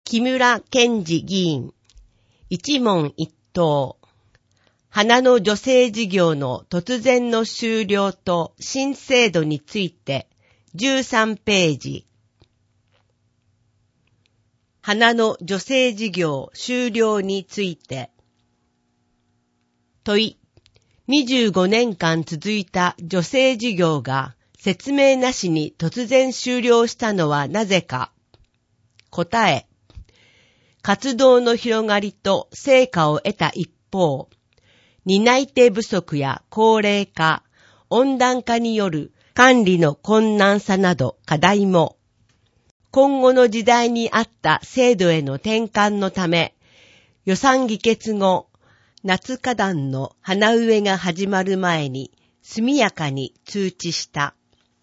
木村健二議員、一問一答。花の助成事業の突然の終了と新制度について13ページ。花の助成事業終了について。問い。25年間続いた助成事業が説明なしに突然終了したのはなぜか。答え。活動の広がりと成果を得た一方、担い手不足や高齢化、温暖化による管理の困難さなど課題も、今後の時代に合った制度への転換のため、予算議決後、夏花壇の花植えが始まる前に速やかに通知した。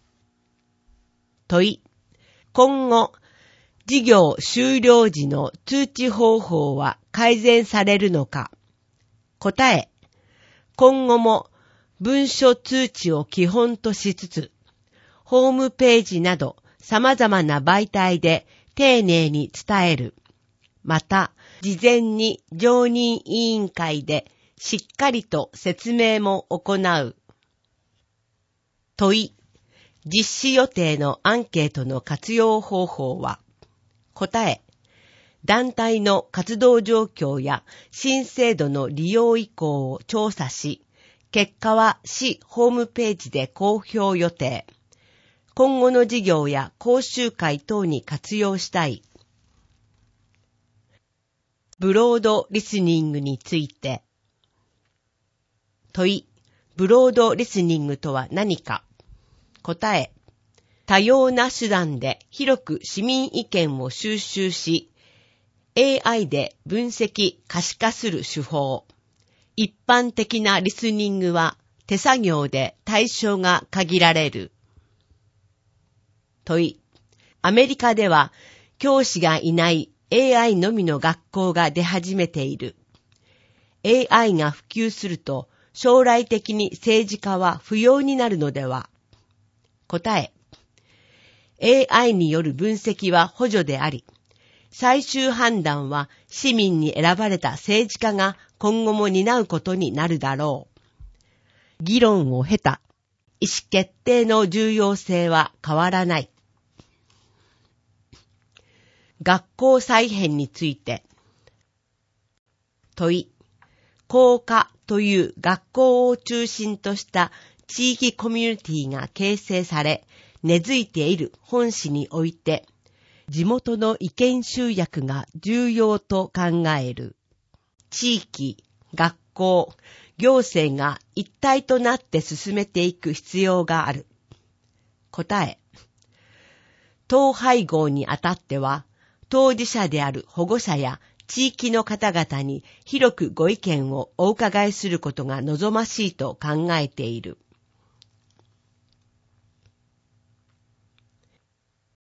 問い。今後、事業終了時の通知方法は改善されるのか。答え。今後も文書通知を基本としつつ、ホームページなど様々な媒体で丁寧に伝える。また、事前に常任委員会でしっかりと説明も行う。問い。実施予定のアンケートの活用方法は。答え。団体の活動状況や新制度の利用意向を調査し、結果は市ホームページで公表予定。今後の事業や講習会等に活用したい。ブロードリスニングについて。問い。ブロードリスニングとは何か。答え。多様な手段で広く市民意見を収集し、AI で分析可視化する手法。一般的なリスニングは手作業で対象が限られる。問い。アメリカでは教師がいない AI のみの学校が出始めている。AI が普及すると将来的に政治家は不要になるのでは。答え。AI による分析は補助であり、最終判断は市民に選ばれた政治家が今後も担うことになるだろう。議論を経た意思決定の重要性は変わらない。学校再編について。問い。校科という学校を中心とした地域コミュニティが形成され、根付いている本市において、地元の意見集約が重要と考える。地域、学校、行政が一体となって進めていく必要がある。答え。統廃合にあたっては、当事者である保護者や地域の方々に広くご意見をお伺いすることが望ましいと考えている。